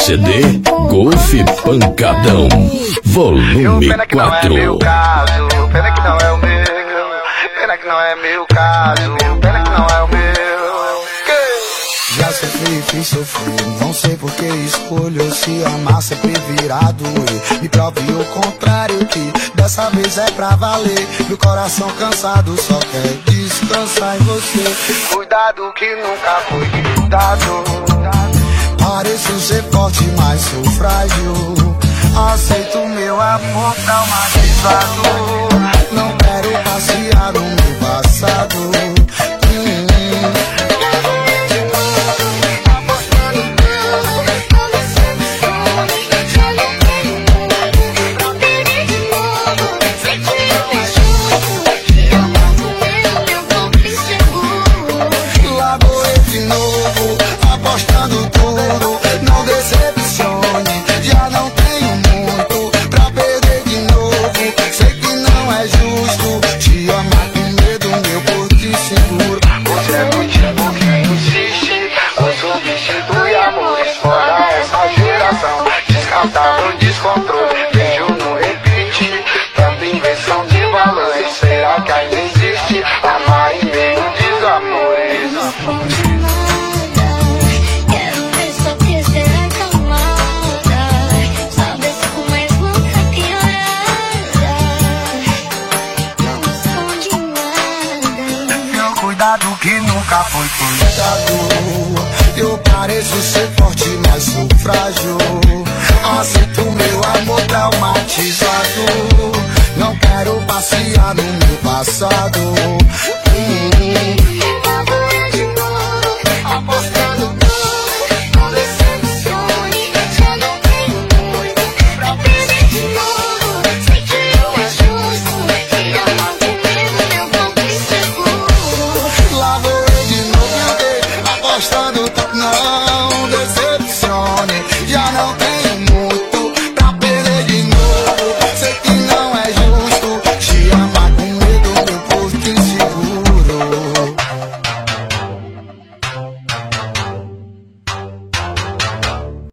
CD Golf Pancadão, volume 4. Pena que não é meu caso, pena que não é o meu. Pena que não é meu caso, pena que não é o meu. Já sofri, fiz sofrer, não sei por que escolho se amar sempre virar doer. Me prove o contrário que dessa vez é pra valer. Meu coração cansado só quer descansar em você. Cuidado que nunca foi cuidado. Pareço ser forte, mas sou frágil. Aceito meu amor traumatizado. Não quero passear no meu passado. Descartável, descontrole, vejo no repetir. Tanta invenção de valores, será que ainda existe? Amar em meio desamores. Quero ver só que será calmada. Sabe como é louca piorada. Não esconde nada. Meu cuidado que nunca foi cuidado. Eu pareço ser forte, mas sou frágil. Aceito meu amor traumatizado. Não quero passear no meu passado.